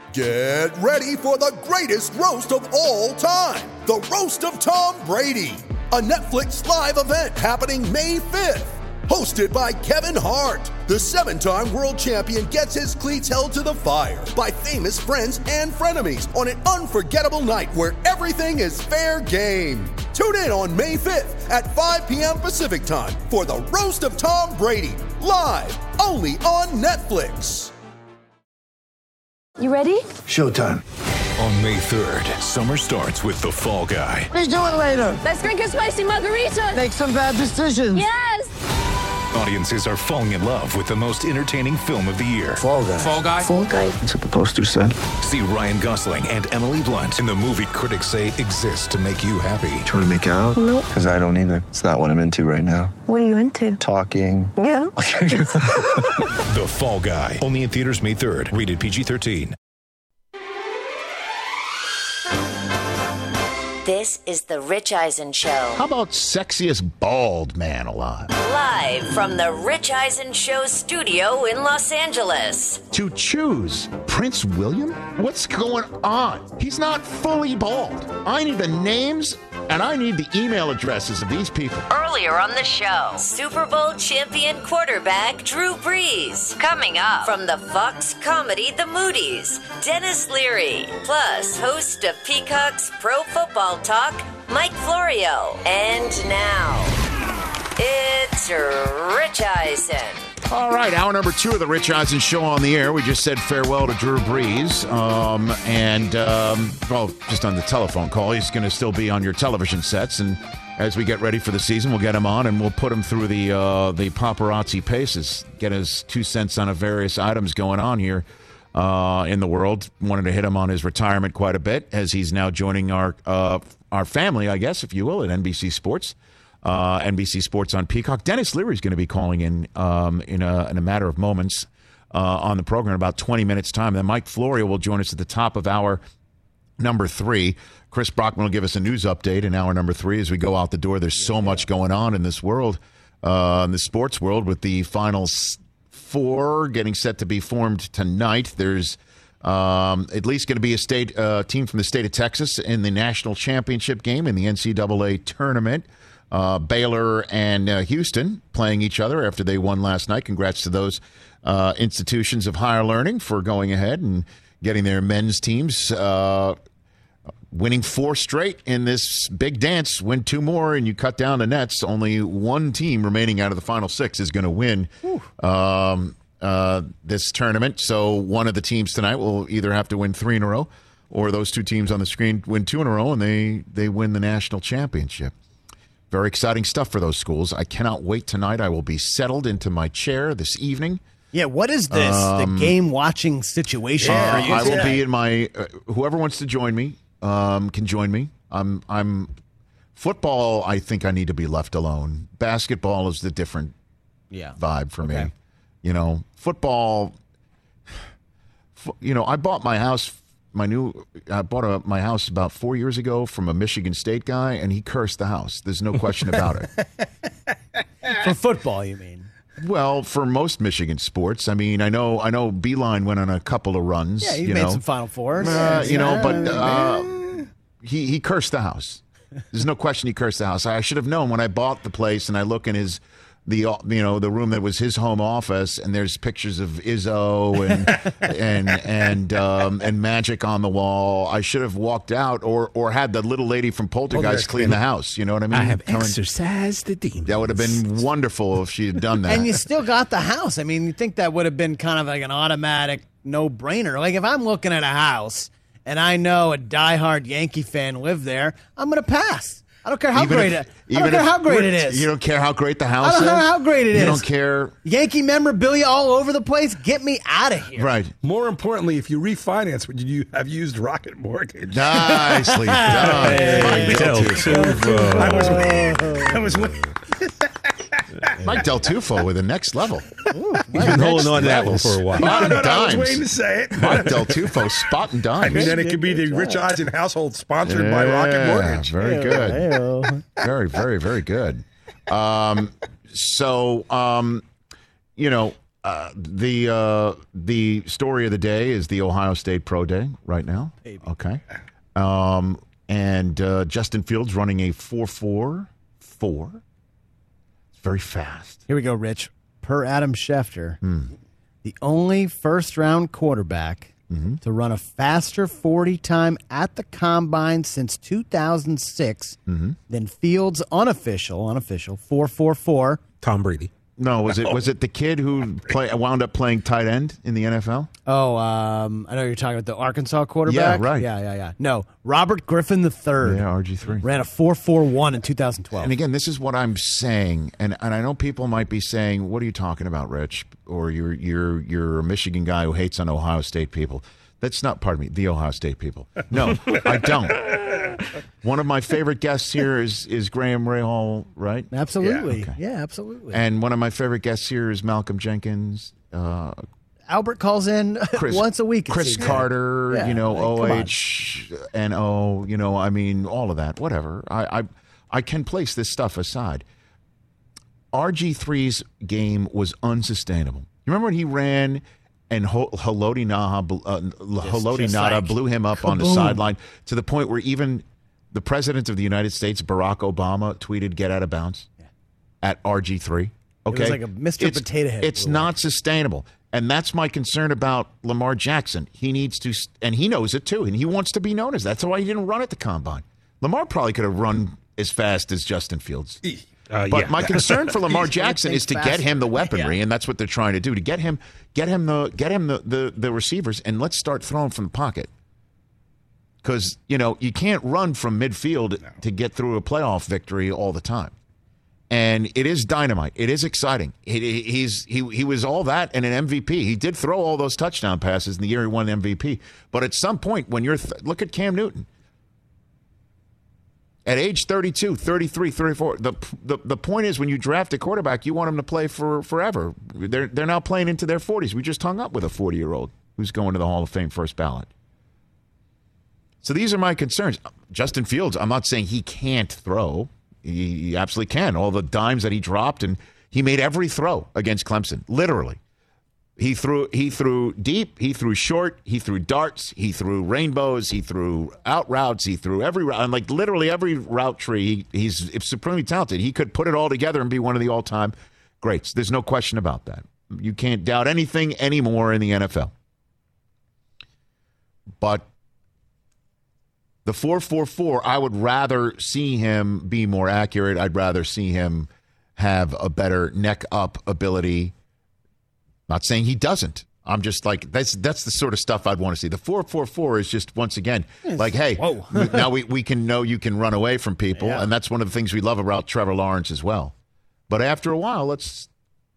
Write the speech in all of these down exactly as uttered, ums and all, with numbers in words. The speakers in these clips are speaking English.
Get ready for the greatest roast of all time, the Roast of Tom Brady, a Netflix live event happening May fifth. Hosted by Kevin Hart, the seven-time world champion gets his cleats held to the fire by famous friends and frenemies on an unforgettable night where everything is fair game. Tune in on May fifth at five p.m. Pacific time for the Roast of Tom Brady, live only on Netflix. You ready? Showtime. On May third, summer starts with The Fall Guy. Let's do it later. Let's drink a spicy margarita. Make some bad decisions. Yes! Audiences are falling in love with the most entertaining film of the year. Fall Guy. Fall Guy? Fall Guy. That's what the poster said. See Ryan Gosling and Emily Blunt in the movie critics say exists to make you happy. Trying to make it out? Nope. Because I don't either. It's not what I'm into right now. What are you into? Talking. Yeah. The Fall Guy. Only in theaters May third. Rated P G thirteen. This is the Rich Eisen Show. How about sexiest bald man alive? Live from the Rich Eisen Show studio in Los Angeles. To choose Prince William? What's going on? He's not fully bald. I need the names and I need the email addresses of these people. Earlier on the show, Super Bowl champion quarterback Drew Brees. Coming up from the Fox comedy The Moody's, Dennis Leary. Plus, host of Peacock's Pro Football Talk, Mike Florio. And now, it's Rich Eisen. All right, hour number two of the Rich Eisen Show on the air. We just said farewell to Drew Brees. Um, and, um, well, just on the telephone call. He's going to still be on your television sets. And as we get ready for the season, we'll get him on and we'll put him through the uh, the paparazzi paces, get his two cents on a various items going on here uh, in the world. Wanted to hit him on his retirement quite a bit as he's now joining our uh, our family, I guess, if you will, at N B C Sports. Uh, N B C Sports on Peacock. Dennis Leary is going to be calling in um, in, a, in a matter of moments uh, on the program in about twenty minutes' time. Then Mike Florio will join us at the top of hour number three. Chris Brockman will give us a news update in hour number three as we go out the door. There's so much going on in this world, uh, in the sports world, with the Final Four getting set to be formed tonight. There's um, at least going to be a state uh, team from the state of Texas in the national championship game in the N C double A tournament. Uh, Baylor and uh, Houston playing each other after they won last night. Congrats to those uh, institutions of higher learning for going ahead and getting their men's teams uh, winning four straight in this big dance. Win two more and you cut down the nets. Only one team remaining out of the final six is going to win um, uh, this tournament. So one of the teams tonight will either have to win three in a row or those two teams on the screen win two in a row and they, they win the national championship. Very exciting stuff for those schools. I cannot wait tonight. I will be settled into my chair this evening. Yeah, what is this, Um, the game-watching situation Uh, for you I will today? be in my uh, – whoever wants to join me um, can join me. I'm I'm football, I think I need to be left alone. Basketball is the different yeah. vibe for Okay. me. You know, football f- – you know, I bought my house – My new, I bought a, my house about four years ago from a Michigan State guy, and he cursed the house. There's no question about it. For football, you mean? Well, for most Michigan sports, I mean, I know, I know, Beeline went on a couple of runs. Yeah, you you made know. some Final Fours. Uh, you know, Yeah. but uh, he he cursed the house. There's no question he cursed the house. I should have known when I bought the place, and I look in his. The you know the room that was his home office, and there's pictures of Izzo and and and um, and Magic on the wall. I should have walked out, or or had the little lady from Poltergeist clean the house. You know what I mean? I have Karen- exorcised the demons. That would have been wonderful if she had done that. And you still got the house. I mean, you think that would have been kind of like an automatic no-brainer. Like, if I'm looking at a house and I know a diehard Yankee fan lived there, I'm going to pass. I don't care how Even great if- it. I don't even care if- how great it is. You don't care how great the house I don't is? care how great it you is. don't care. Yankee memorabilia all over the place. Get me out of here. Right. More importantly, if you refinance, would you have used Rocket Mortgage? Nicely done. Mike Del Tufo. I was, I was Mike Del Tufo with the next level. Ooh, He's been holding on to that one for a while. No, no, no, I Dimes. was waiting to say it. Mike Del Tufo spotting dimes. I mean, then it could be the Rich Eisen household sponsored by Rocket Yeah, Mortgage. Very good. Very, very, very good. Um, so, um, you know, uh, the uh, the story of the day is the Ohio State Pro Day right now. Baby. Okay. Um, and uh, Justin Fields running a four four four. It's very fast. Here we go, Rich. Per Adam Schefter, Hmm. the only first-round quarterback Mm-hmm. to run a faster forty time at the combine since two thousand six Mm-hmm. than Fields' unofficial, unofficial four four four. Tom Brady. No, was it was it the kid who play, wound up playing tight end in the N F L? Oh, um, I know you're talking about the Arkansas quarterback. Yeah, right. Yeah, yeah, yeah. No, Robert Griffin the third. Yeah, R G three. Ran a four four one in two thousand twelve. And again, this is what I'm saying, and and I know people might be saying, "What are you talking about, Rich?" Or you're you're you're a Michigan guy who hates on Ohio State people. That's not, pardon me, the Ohio State people. No, I don't. One of my favorite guests here is is Graham Rahal, right? Absolutely. Yeah, okay. Yeah, absolutely. And one of my favorite guests here is Malcolm Jenkins. Uh, Albert calls in Chris, once a week. it Chris seems. Carter, Yeah, you know, like, O come on. H N O, you know, I mean, all of that, whatever. I, I, I can place this stuff aside. R G three's game was unsustainable. You remember when he ran and Ho- Haloti Naha, uh, Haloti just Nada like, blew him up on the kaboom. sideline to the point where even the president of the United States, Barack Obama, tweeted, "Get out of bounds," at R G three. Okay, was like a Mister It's- Potato Head It's blew not sustainable. And that's my concern about Lamar Jackson. He needs to, and he knows it too, and he wants to be known as that. That's why he didn't run at the combine. Lamar probably could have run as fast as Justin Fields. Uh, But yeah. my concern for Lamar Jackson is to get him the weaponry, Yeah. and that's what they're trying to do, to get him get him the get him the, the, the receivers, and let's start throwing from the pocket. Because, you know, you can't run from midfield to get through a playoff victory all the time. And it is dynamite. It is exciting. He, he- he's he he was all that and an M V P. He did throw all those touchdown passes in the year he won M V P. But at some point, when you're th- look at Cam Newton. At age thirty-two, thirty-three, thirty-four, the, the the point is when you draft a quarterback, you want him to play for forever. They're they're now playing into their forties. We just hung up with a forty-year-old who's going to the Hall of Fame first ballot. So these are my concerns. Justin Fields, I'm not saying he can't throw. He, he absolutely can. All the dimes that he dropped, and he made every throw against Clemson, literally. He threw he threw deep, he threw short, he threw darts, he threw rainbows, he threw out routes, he threw every route, like literally every route tree. He, he's supremely talented. He could put it all together and be one of the all-time greats. There's no question about that. You can't doubt anything anymore in the N F L. But the four four four, I would rather see him be more accurate. I'd rather see him have a better neck-up ability. Not saying he doesn't. I'm just like, that's that's the sort of stuff I'd want to see. The four four four is just, once again, like, hey, now we, we can know you can run away from people, Yeah. and that's one of the things we love about Trevor Lawrence as well. But after a while, let's...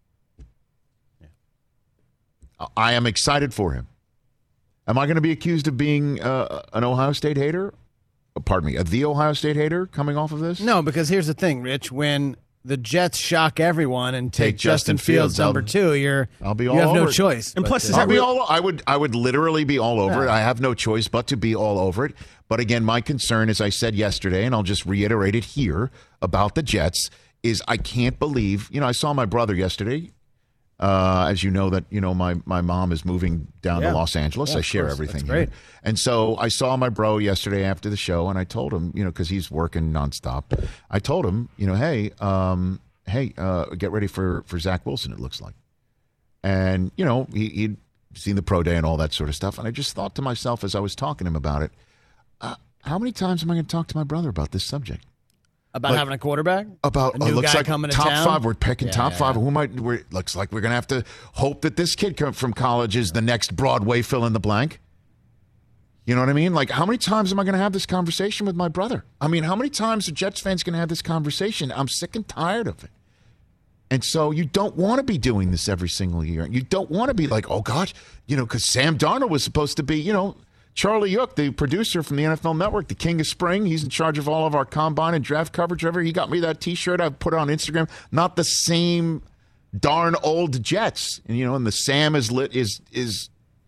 I am excited for him. Am I going to be accused of being uh, an Ohio State hater? Pardon me, a the Ohio State hater coming off of this? No, because here's the thing, Rich. When the Jets shock everyone and take, Take Justin Justin Fields, Fields, number I'll- two, you're I'll be you all have no over it. choice. And but plus, to- is I'll that be real- all, I would I would literally be all over it. Yeah. I have no choice but to be all over it. But again, my concern, as I said yesterday, and I'll just reiterate it here about the Jets, is I can't believe, you know, I saw my brother yesterday. Uh, as you know, that, you know, my, my mom is moving down Yeah. to Los Angeles. Yeah, I of share course. everything That's here. great. And so I saw my bro yesterday after the show, and I told him, you know, because he's working nonstop. I told him, you know, hey, um, hey, uh, get ready for, for Zach Wilson, it looks like. And, you know, he, he'd seen the pro day and all that sort of stuff. And I just thought to myself as I was talking to him about it, uh, how many times am I going to talk to my brother about this subject? about like- having a quarterback, About a new uh, looks guy like coming to top town? five. We're picking Yeah, top yeah, five. yeah. Who might? We're, looks like we're gonna have to hope that this kid come from college is the next Broadway fill in the blank. You know what I mean? Like, how many times am I going to have this conversation with my brother? I mean, how many times are Jets fans going to have this conversation? I'm sick and tired of it. And so you don't want to be doing this every single year. You don't want to be like, oh, gosh, you know, because Sam Darnold was supposed to be, you know, Charlie Yook, the producer from the N F L Network, the king of spring. He's in charge of all of our combine and draft coverage. Ever he got me that T-shirt. I put it on Instagram. Not the same darn old Jets. And, you know, and the Sam is lit is is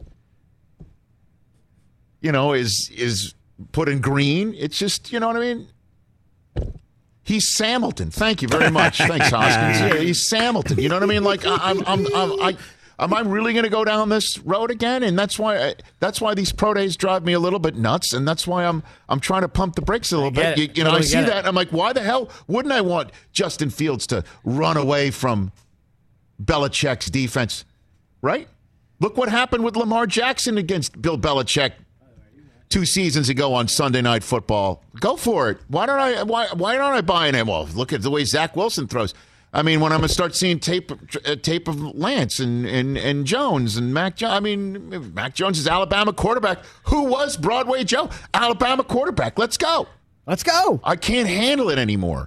you know, is is put in green. It's just, you know what I mean? He's Samilton. Thank you very much. Thanks, Hoskins. Yeah, he's Samilton. You know what I mean? Like, I, I'm, I'm, I'm, I, am I really going to go down this road again? And that's why I, that's why these pro days drive me a little bit nuts, and that's why I'm I'm trying to pump the brakes a little bit. You, you know, totally I see that, and I'm like, why the hell wouldn't I want Justin Fields to run away from Belichick's defense? Right? Look what happened with Lamar Jackson against Bill Belichick two seasons ago on Sunday Night Football. Go for it. Why don't I? Why why don't I buy an? Well, look at the way Zach Wilson throws. I mean, when I'm going to start seeing tape uh, tape of Lance and, and, and Jones and Mac Jones. I mean, Mac Jones is Alabama quarterback. Who was Broadway Joe? Alabama quarterback. Let's go. Let's go. I can't handle it anymore.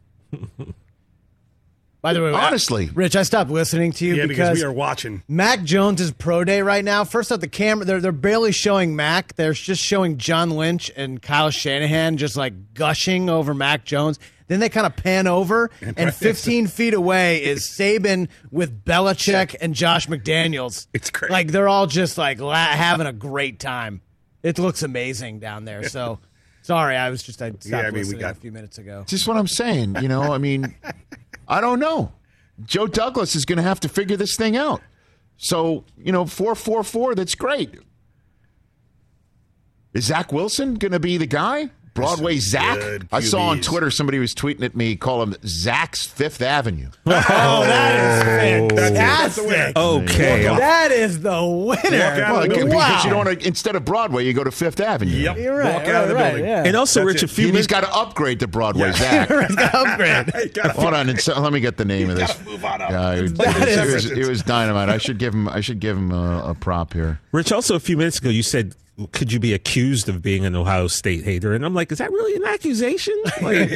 By the way, honestly, Rich, I stopped listening to you yeah, because, because we are watching Mac Jones' pro day right now. First off, the camera, they're, they're barely showing Mac. They're just showing John Lynch and Kyle Shanahan just like gushing over Mac Jones. Then they kind of pan over, and fifteen feet away is Saban with Belichick and Josh McDaniels. It's great. Like, they're all just, like, la- having a great time. It looks amazing down there. So, sorry, I was just, I stopped yeah, I mean, listening we got, a few minutes ago. Just what I'm saying, you know, I mean, I don't know. Joe Douglas is going to have to figure this thing out. So, you know, four four four, that's great. Is Zach Wilson going to be the guy? Broadway Zach? I saw on Twitter somebody was tweeting at me, call him Zach's Fifth Avenue. Oh, that is fantastic. Okay. That is the winner. Well, because wow. you don't want to, instead of Broadway, you go to Fifth Avenue. Yep. You're right. Walk right, out of the right, building. Yeah. And also, That's Rich, it. a few He's minutes. got to upgrade to Broadway Yeah. Zach. He's got to upgrade. Hold on, and so, let me get the name of this. Move on up. Yeah, it, was, That it, is- was, it was dynamite. I should give him. I should give him a, a prop here. Rich, also a few minutes ago, you said, could you be accused of being an Ohio State hater? And I'm like, is that really an accusation? Like,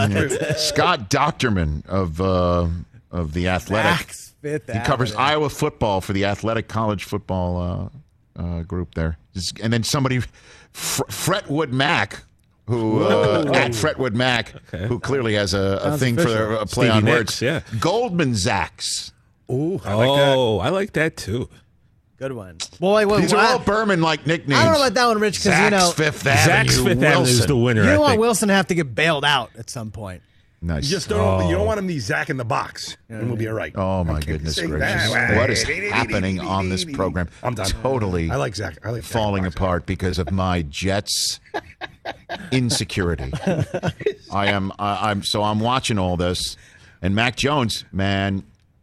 Scott Docterman of uh, of the Athletic. Zach's Fifth He covers Avenue. Iowa football for the Athletic College football uh, uh, group there. And then somebody, F- Fretwood Mac, who uh, at Fretwood Mac, Okay. who clearly has a, a Sounds thing official. for a play Stevie on Nicks, words. yeah. Goldman Zachs. Ooh, I like that. oh, I like that too. Good one. Well, wait, wait, These are well, all Berman-like nicknames. I don't know about that one, Rich, because, you Zach's know, Fifth Zach's Avenue. Fifth Avenue is the Wilson. winner. you I don't want think. Wilson to have to get bailed out at some point. Nice. You just don't. You don't want him to be Zach in the box, and we'll be all right. Oh, my Okay, goodness sing gracious. that. What is happening on this program? I'm done. Totally I like Zach. I like Zach falling in the box. apart because of my Jets insecurity. I am I, I'm so I'm watching all this, and Mac Jones, man.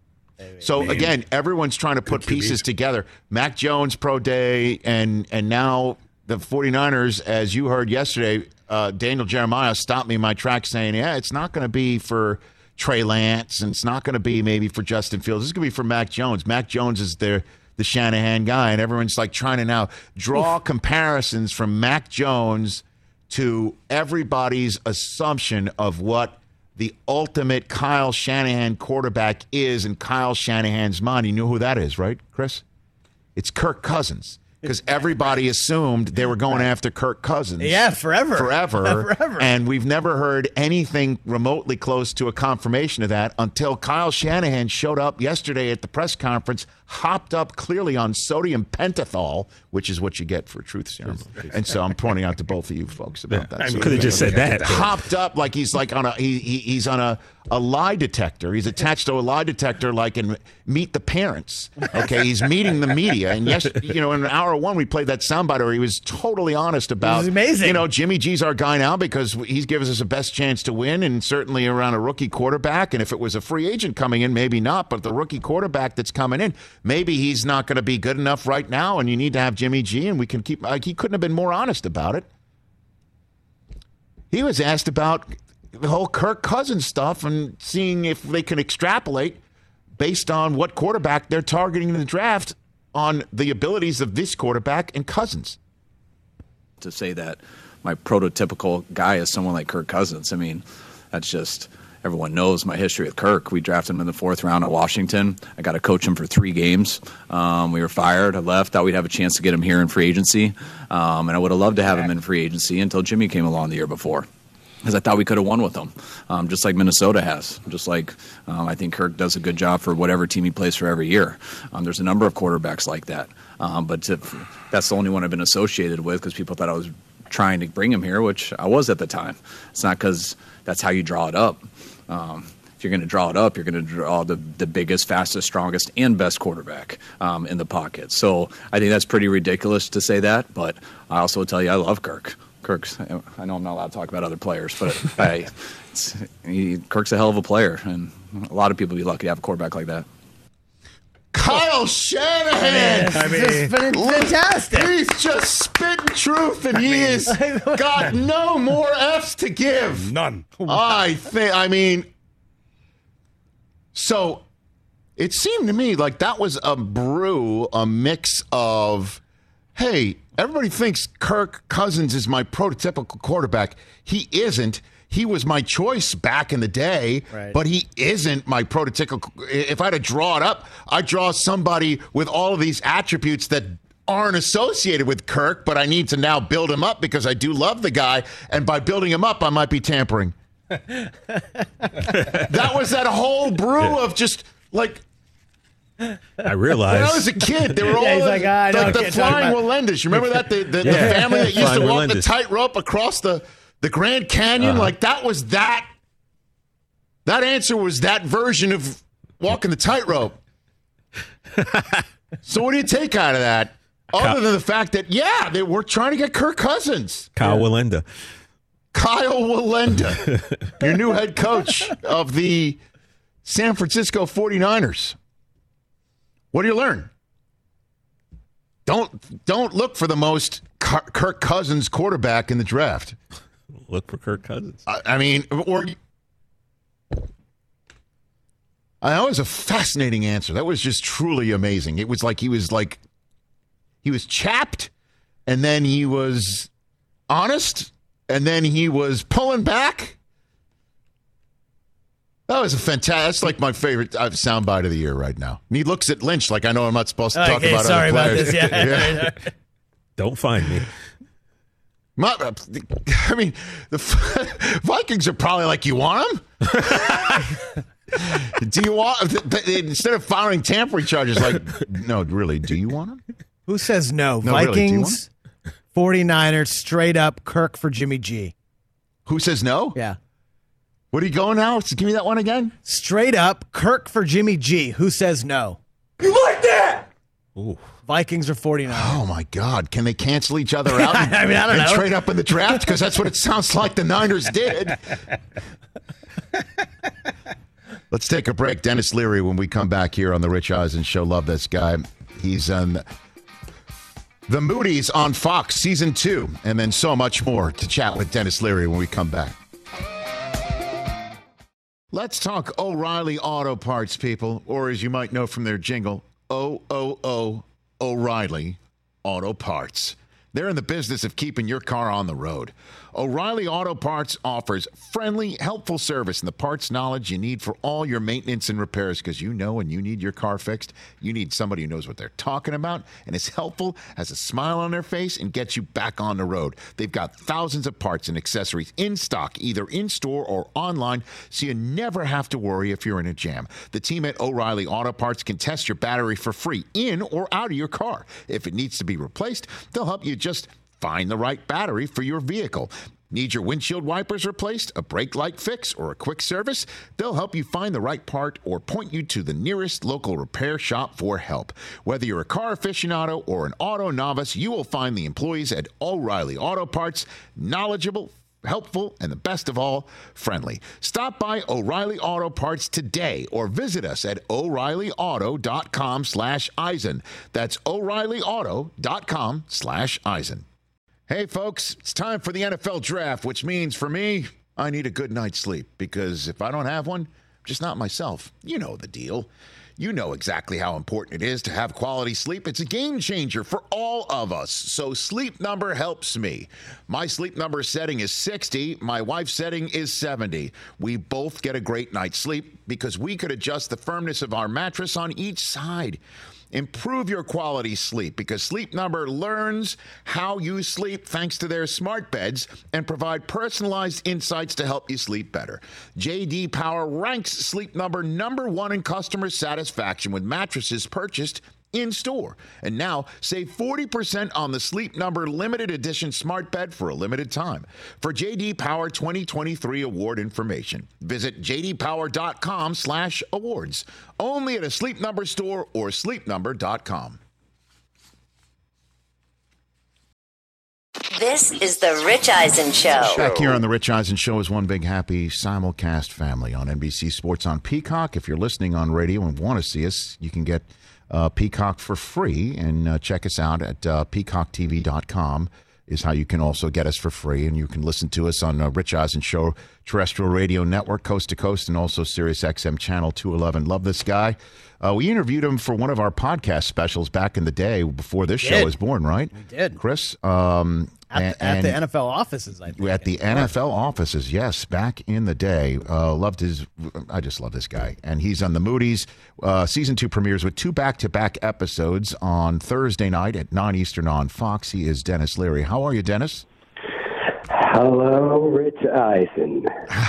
So Man. again, everyone's trying to put Good Q B. pieces together. Mac Jones pro day, and and now the 49ers, as you heard yesterday, uh, Daniel Jeremiah stopped me in my tracks saying, yeah, it's not going to be for Trey Lance, and it's not going to be maybe for Justin Fields. It's going to be for Mac Jones. Mac Jones is the the Shanahan guy, and everyone's like trying to now draw comparisons from Mac Jones to everybody's assumption of what the ultimate Kyle Shanahan quarterback is in Kyle Shanahan's mind. You know who that is, right, Chris? It's Kirk Cousins. Because everybody assumed they were going after Kirk Cousins. Yeah, forever. Forever. Forever. And we've never heard anything remotely close to a confirmation of that until Kyle Shanahan showed up yesterday at the press conference, hopped up clearly on sodium pentothal, which is what you get for truth serum. And so I'm pointing out to both of you folks about that. I So could have just said that. hopped up like he's like on a he, he he's on a, a lie detector. He's attached to a lie detector like in Meet the Parents. Okay, he's meeting the media. And yes, you know, in hour one we played that soundbite where he was totally honest about. It was amazing. You know, Jimmy G's our guy now because he's given us the best chance to win, and certainly around a rookie quarterback. And if it was a free agent coming in, maybe not. But the rookie quarterback that's coming in, maybe he's not going to be good enough right now, and you need to have Jimmy G. And we can keep. Like, he couldn't have been more honest about it. He was asked about the whole Kirk Cousins stuff and seeing if they can extrapolate based on what quarterback they're targeting in the draft on the abilities of this quarterback and Cousins. To say that my prototypical guy is someone like Kirk Cousins, I mean, that's just, everyone knows my history with Kirk. We drafted him in the fourth round at Washington. I got to coach him for three games. Um, we were fired. I left. Thought we'd have a chance to get him here in free agency. Um, and I would have loved to have him in free agency until Jimmy came along the year before, because I thought we could have won with him, um, just like Minnesota has. Just like um, I think Kirk does a good job for whatever team he plays for every year. Um, there's a number of quarterbacks like that. Um, but to, that's the only one I've been associated with because people thought I was trying to bring him here, which I was at the time. It's not because that's how you draw it up. Um, if you're going to draw it up, you're going to draw the, the biggest, fastest, strongest, and best quarterback um, in the pocket. So I think that's pretty ridiculous to say that, but I also will tell you I love Kirk. Kirk's, I know I'm not allowed to talk about other players, but I, it's, he, Kirk's a hell of a player, and a lot of people would be lucky to have a quarterback like that. Kyle Shanahan. I mean, it's been fantastic. He's just spitting truth, and he has got no more F's to give. None. I think. I mean, so it seemed to me like that was a brew, a mix of, hey, everybody thinks Kirk Cousins is my prototypical quarterback. He isn't. He was my choice back in the day, right. But he isn't my prototypical. If I had to draw it up, I'd draw somebody with all of these attributes that aren't associated with Kirk, but I need to now build him up because I do love the guy. And by building him up, I might be tampering. That was that whole brew yeah. of just like. I realized. When I was a kid, they were all yeah, like, ah, like the Flying Melendez. You remember that? The, the, yeah. the family that used Flying to walk Melendez. the tightrope across the. The Grand Canyon, uh-huh. like that was that. That answer was that version of walking the tightrope. So what do you take out of that? Other Kyle, than the fact that, yeah, they were trying to get Kirk Cousins. Kyle yeah. Wallenda. Kyle Wallenda, your new head coach of the San Francisco forty-niners. What do you learn? Don't, don't look for the most Kirk Cousins quarterback in the draft. Look for Kirk Cousins. I, I mean, or I that was a fascinating answer. That was just truly amazing. It was like he was like he was chapped, and then he was honest, and then he was pulling back. That was a fantastic. That's like my favorite uh, soundbite of the year right now. And he looks at Lynch like I know I'm not supposed to talk okay, about sorry other about players. this. Yeah. yeah. Don't find me. My, I mean, the Vikings are probably like, you want him? Do you want, instead of filing tampering charges, like, no, really, do you want him? Who says no? no Vikings, really, forty-niners, straight up, Kirk for Jimmy G. Who says no? Yeah. What are you going now? Give me that one again. Straight up, Kirk for Jimmy G. Who says no? You like that? Ooh. Vikings or forty-niners. Oh, my God. Can they cancel each other out and, I mean, I don't and know. trade up in the draft? Because that's what it sounds like the Niners did. Let's take a break. Dennis Leary when we come back here on the Rich Eisen Show. Love this guy. He's on The Moody's on Fox Season two. And then so much more to chat with Dennis Leary when we come back. Let's talk O'Reilly Auto Parts, people. Or as you might know from their jingle, O O O O'Reilly Auto Parts. They're in the business of keeping your car on the road. O'Reilly Auto Parts offers friendly, helpful service and the parts knowledge you need for all your maintenance and repairs, because you know when you need your car fixed, you need somebody who knows what they're talking about and is helpful, has a smile on their face, and gets you back on the road. They've got thousands of parts and accessories in stock, either in-store or online, so you never have to worry if you're in a jam. The team at O'Reilly Auto Parts can test your battery for free in or out of your car. If it needs to be replaced, they'll help you just find the right battery for your vehicle. Need your windshield wipers replaced, a brake light fix, or a quick service? They'll help you find the right part or point you to the nearest local repair shop for help. Whether you're a car aficionado or an auto novice, you will find the employees at O'Reilly Auto Parts knowledgeable, helpful, and the best of all, friendly. Stop by O'Reilly Auto Parts today or visit us at O'Reilly Auto dot com slash Eisen. That's O'Reilly Auto dot com slash Eisen. Hey, folks, it's time for the N F L Draft, which means for me, I need a good night's sleep, because if I don't have one, I'm just not myself. You know the deal. You know exactly how important it is to have quality sleep. It's a game changer for all of us. So Sleep Number helps me. My Sleep Number setting is sixty. My wife's setting is seventy. We both get a great night's sleep because we could adjust the firmness of our mattress on each side. Improve your quality sleep because Sleep Number learns how you sleep thanks to their smart beds and provide personalized insights to help you sleep better. J D Power ranks Sleep Number number one in customer satisfaction with mattresses purchased in-store. And now, save forty percent on the Sleep Number limited edition smart bed for a limited time. For J D Power twenty twenty-three award information, visit j d power dot com slash awards. Only at a Sleep Number store or sleep number dot com. This is the Rich Eisen Show. Back here on the Rich Eisen Show is one big happy simulcast family on N B C Sports on Peacock. If you're listening on radio and want to see us, you can get uh, Peacock for free and uh, check us out at uh, peacock t v dot com is how you can also get us for free. And you can listen to us on uh, Rich Eisen Show terrestrial radio network, coast to coast, and also Sirius X M channel two eleven. Love this guy. Uh, we interviewed him for one of our podcast specials back in the day before this show was born, right? We did. Chris? Um, At, and, the, at the N F L offices, I think. At the N F L offices, yes, back in the day. Uh, loved his, I just love this guy. And he's on the Moody's. Uh, season two premieres with two back-to-back episodes on Thursday night at nine Eastern on Fox. He is Dennis Leary. How are you, Dennis? Hello, Rich Eisen.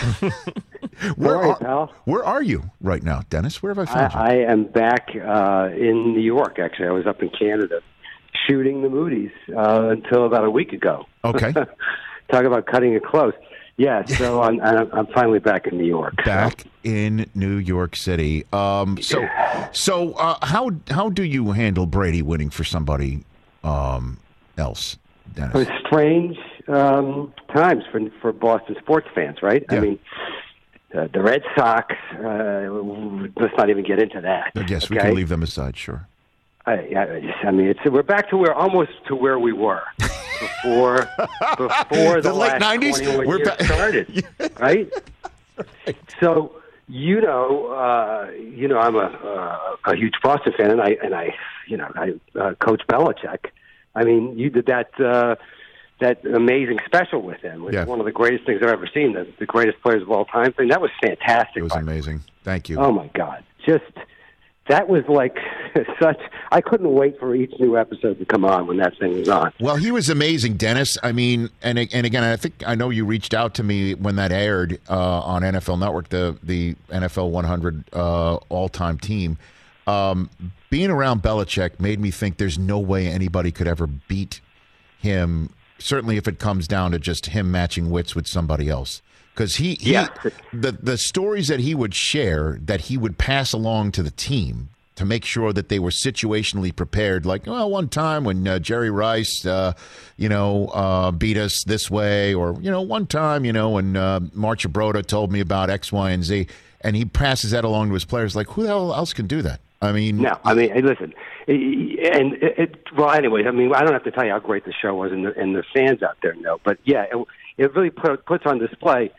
where, Sorry, are, pal. where are you right now, Dennis? Where have I found I, I am back uh, in New York, actually. I was up in Canada shooting the Moody's uh, until about a week ago. Okay. Talk about cutting it close. Yeah, so I'm, I'm finally back in New York. Back so. in New York City. Um, so so uh, how how do you handle Brady winning for somebody um, else, Dennis? It was strange um, times for for Boston sports fans, right? Yeah. I mean, uh, the Red Sox, uh, let's not even get into that. Yes, okay? we can leave them aside, sure. I, I, I mean, it's we're back to where almost to where we were before before the, the late last nineties. twenty-one We're years ba- started, right? right? So you know, uh, you know, I'm a uh, a huge Boston fan, and I and I, you know, I uh, Coach Belichick. I mean, you did that uh, that amazing special with him. It's yeah. one of the greatest things I've ever seen. The, the greatest players of all time thing. That was fantastic. It was amazing. Thank you. Oh my God, just. That was like such. I couldn't wait for each new episode to come on when that thing was on. Well, he was amazing, Dennis. I mean, and and again, I think I know you reached out to me when that aired uh, on N F L Network, the the N F L one hundred uh, all time team. Um, being around Belichick made me think there's no way anybody could ever beat him. Certainly, if it comes down to just him matching wits with somebody else. Because he, he yeah. the, the stories that he would share, that he would pass along to the team to make sure that they were situationally prepared. Like, well, one time when uh, Jerry Rice, uh, you know, uh, beat us this way, or, you know, one time, you know, when uh, Marcia Broda told me about X, Y, and Z, and he passes that along to his players. Like, who the hell else can do that? I mean, no, I mean, hey, listen, and it, it, well, anyways, I mean, I don't have to tell you how great the show was, and the, and the fans out there know, but yeah, it, it really put, puts on display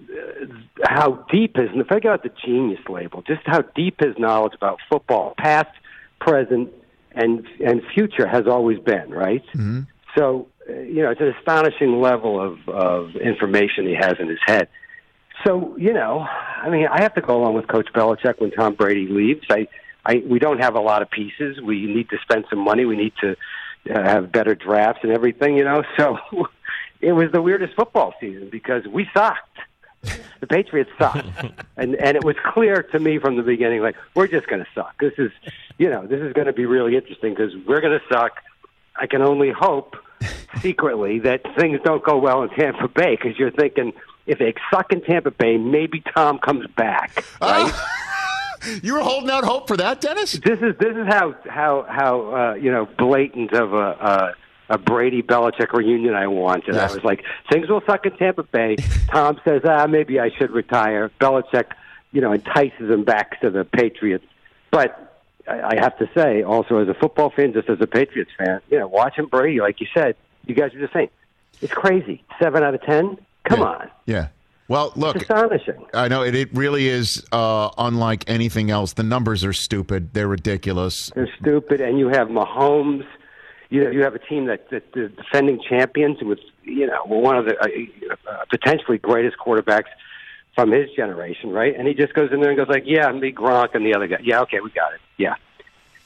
how deep his, and forget about the genius label, just how deep his knowledge about football, past, present, and and future has always been, right? Mm-hmm. So, uh, you know, it's an astonishing level of, of information he has in his head. So, you know, I mean, I have to go along with Coach Belichick when Tom Brady leaves. I, I, we don't have a lot of pieces. We need to spend some money. We need to uh, have better drafts and everything, you know. So it was the weirdest football season because we sucked. The Patriots sucked, and and it was clear to me from the beginning, like, we're just going to suck. This is, you know, this is going to be really interesting because we're going to suck. I can only hope secretly that things don't go well in Tampa Bay because you're thinking if they suck in Tampa Bay, maybe Tom comes back, right? Uh, you were holding out hope for that, Dennis? This is this is how how how uh, you know, blatant of a. Uh, a Brady Belichick reunion I wanted. Yes. I was like, things will suck in Tampa Bay. Tom says, ah, maybe I should retire. Belichick, you know, entices him back to the Patriots. But I, I have to say, also as a football fan, just as a Patriots fan, you know, watching Brady, like you said, you guys are just saying, it's crazy. Seven out of ten? Come yeah. on. Yeah. Well, look, it's astonishing. I know it, it really is uh, unlike anything else. The numbers are stupid. They're ridiculous. They're stupid. And you have Mahomes. You know, you have a team that, that the defending champions with, you know, one of the uh, uh, potentially greatest quarterbacks from his generation, right? And he just goes in there and goes like, yeah, me, Gronk, and the other guy. Yeah, okay, we got it. Yeah.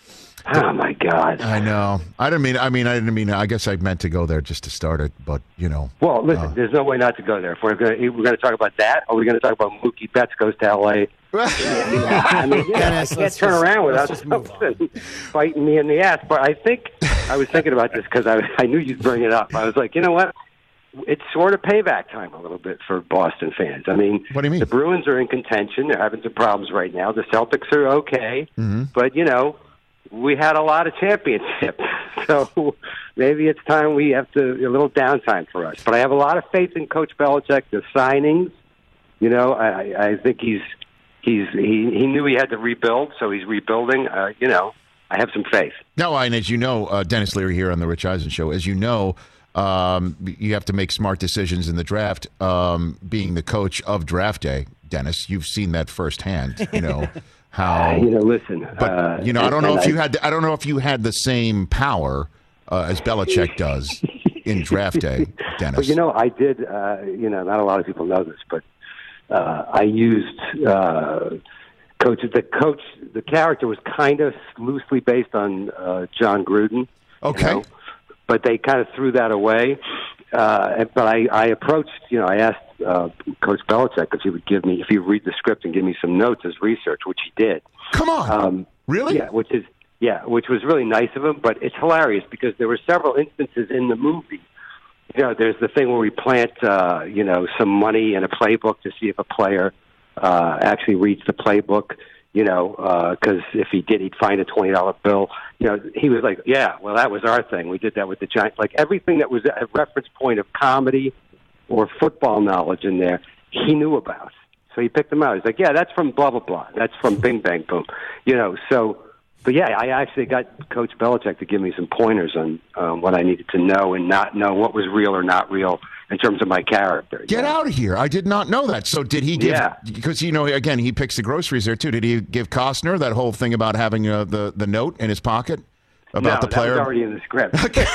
Oh my God! I know. I didn't mean. I mean. I didn't mean. I guess I meant to go there just to start it, but you know. Well, listen. uh, there's no way not to go there. If we're going, we're going to talk about that, or we're going to talk about Mookie Betts goes to L A. yeah, I mean, yeah, Dennis, I can't let's turn just- around without let's just move something biting me in the ass. But I think I was thinking about this because I, I knew you'd bring it up. I was like, you know what? It's sort of payback time a little bit for Boston fans. I mean, what do you mean? The Bruins are in contention. They're having some problems right now. The Celtics are okay, mm-hmm. but you know, we had a lot of championships, so maybe it's time we have to a little downtime for us. But I have a lot of faith in Coach Belichick. The signings, you know, I, I think he's he's he, he knew he had to rebuild, so he's rebuilding. Uh, you know, I have some faith. No, and as you know, uh, Dennis Leary here on the Rich Eisen Show. As you know. Um, you have to make smart decisions in the draft. Um, being the coach of draft day, Dennis, you've seen that firsthand. You know how. You know, listen. But uh, you know, I don't know if I, you had. I don't know if you had the same power uh, as Belichick does in draft day, Dennis. But you know, I did. Uh, you know, not a lot of people know this, but uh, I used uh, coach. The coach, the character was kind of loosely based on uh, John Gruden. Okay. You know? But they kind of threw that away. Uh, but I, I approached, you know, I asked uh, Coach Belichick if he would give me, if he would read the script and give me some notes as research, which he did. Come on, um, really? Yeah, which is yeah, which was really nice of him. But it's hilarious because there were several instances in the movie. You know, there's the thing where we plant, uh, you know, some money in a playbook to see if a player uh, actually reads the playbook. You know, because uh, if he did, he'd find a twenty dollar bill. You know, he was like, yeah, well, that was our thing. We did that with the Giants. Like, everything that was a reference point of comedy or football knowledge in there, he knew about. So he picked them out. He's like, yeah, that's from blah, blah, blah. That's from Bing, Bang, Boom. You know, so, but yeah, I actually got Coach Belichick to give me some pointers on um, what I needed to know and not know, what was real or not real in terms of my character. Get out of here. I did not know that. So did he give, yeah. because, you know, again, he picks the groceries there, too. Did he give Costner that whole thing about having uh, the, the note in his pocket about no, the player? that was already in the script. Okay.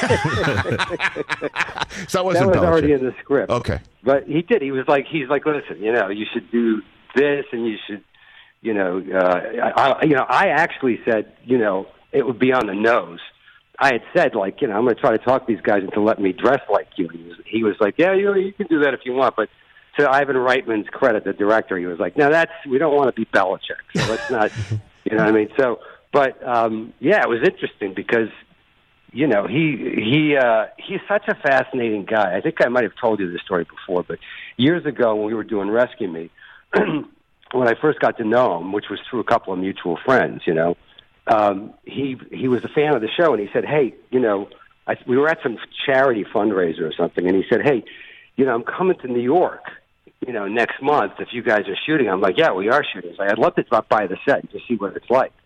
so that wasn't That was Belichick. already in the script. Okay. But he did. He was like, he's like, listen, you know, you should do this and you should, you know, uh, I, you know, I actually said, you know, it would be on the nose. I had said, like, you know, I'm going to try to talk these guys into letting me dress like you. He was, he was like, yeah, you know, you can do that if you want. But to Ivan Reitman's credit, the director, he was like, no, that's, we don't want to be Belichick. So let's not, you know what I mean? So, but, um, yeah, it was interesting because, you know, he, he, uh, he's such a fascinating guy. I think I might have told you this story before, but years ago when we were doing Rescue Me, when I first got to know him, which was through a couple of mutual friends, you know, Um, he he was a fan of the show, and he said, hey, you know, I, we were at some charity fundraiser or something, and he said, hey, you know, I'm coming to New York, you know, next month if you guys are shooting. I'm like, yeah, we are shooting. He's like, I'd love to drop by the set and just see what it's like.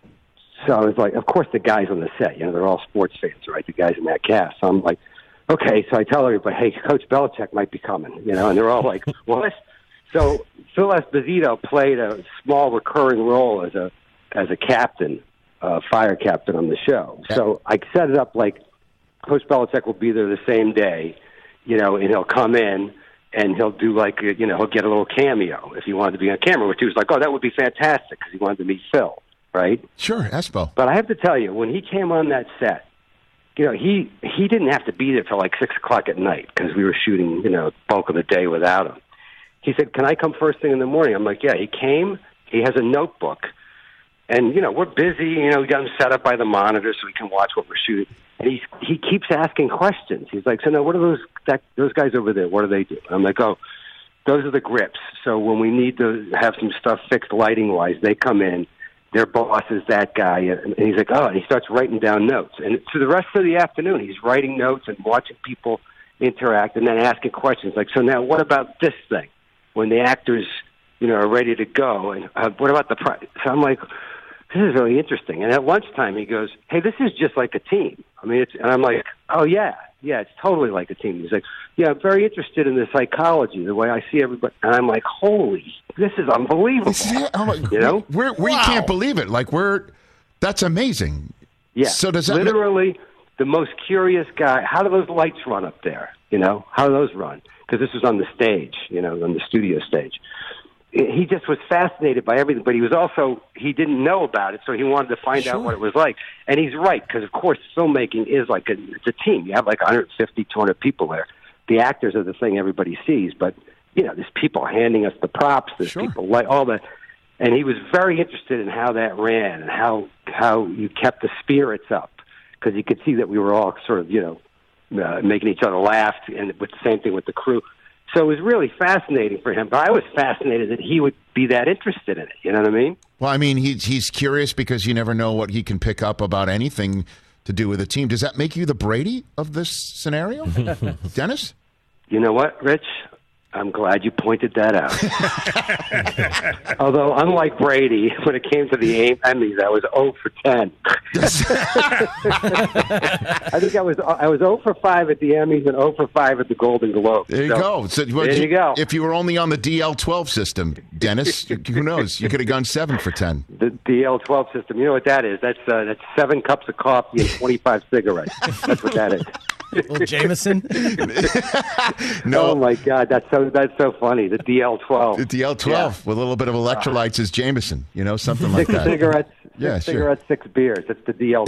So I was like, of course the guys on the set, you know, they're all sports fans, right, the guys in that cast. So I'm like, okay. So I tell everybody, hey, Coach Belichick might be coming, you know, and they're all like, what? So Phil Esposito played a small recurring role as a as a captain. Uh, fire captain on the show. So I set it up like Coach Belichick will be there the same day, you know, and he'll come in and he'll do like, a, you know, he'll get a little cameo if he wanted to be on camera, which he was like, oh, that would be fantastic because he wanted to meet Phil, right? Sure, Espo. But I have to tell you, when he came on that set, you know, he, he didn't have to be there till like six o'clock at night because we were shooting, you know, bulk of the day without him. He said, can I come first thing in the morning? I'm like, yeah. He came. He has a notebook. And, you know, we're busy, you know, we got him set up by the monitor so we can watch what we're shooting. And he he keeps asking questions. He's like, so now what are those that, those guys over there? What do they do? And I'm like, oh, those are the grips. So when we need to have some stuff fixed lighting-wise, they come in. Their boss is that guy. And he's like, oh, and he starts writing down notes. And for the rest of the afternoon, he's writing notes and watching people interact and then asking questions. Like, so now what about this thing? When the actors, you know, are ready to go. And uh, what about the price? So I'm like, this is really interesting. And at lunchtime, he goes, hey, this is just like a team. I mean, it's, and I'm like, oh, yeah, yeah, it's totally like a team. He's like, yeah, I'm very interested in the psychology, the way I see everybody. And I'm like, holy, this is unbelievable. This is, oh my, you know? We're, we wow. can't believe it. Like, we're, that's amazing. Yeah. So does that literally the most curious guy. How do those lights run up there? You know, how do those run? Because this was on the stage, you know, on the studio stage. he just was fascinated by everything, but he was also, he didn't know about it, so he wanted to find Sure. out what it was like. And he's right, because, of course, filmmaking is like a, it's a team. You have like one hundred fifty, two hundred people there. The actors are the thing everybody sees, but, you know, there's people handing us the props, there's Sure. people like all the, and he was very interested in how that ran and how, how you kept the spirits up, because you could see that we were all sort of, you know, uh, making each other laugh, and with the same thing with the crew. So it was really fascinating for him, but I was fascinated that he would be that interested in it. You know what I mean? Well, I mean, he's he's curious because you never know what he can pick up about anything to do with a team. Does that make you the Brady of this scenario, Dennis? You know what, Rich? I'm glad you pointed that out. Although, unlike Brady, when it came to the Emmys, I was zero for ten. I think I was I was zero for five at the Emmys and zero for five at the Golden Globe. There you so, go. So, well, there you go. If you were only on the D L twelve system, Dennis, who knows? You could have gone seven for ten. The D L twelve system. You know what that is? That's uh, that's seven cups of coffee and twenty-five cigarettes. That's what that is. Little Jameson. No. Oh my God, that's so that's so funny. The D L twelve. The D L twelve Yeah. with a little bit of electrolytes is Jameson, you know, something like Six that. cigarettes. Six Yeah, sure. cigarettes, six beers. That's the D L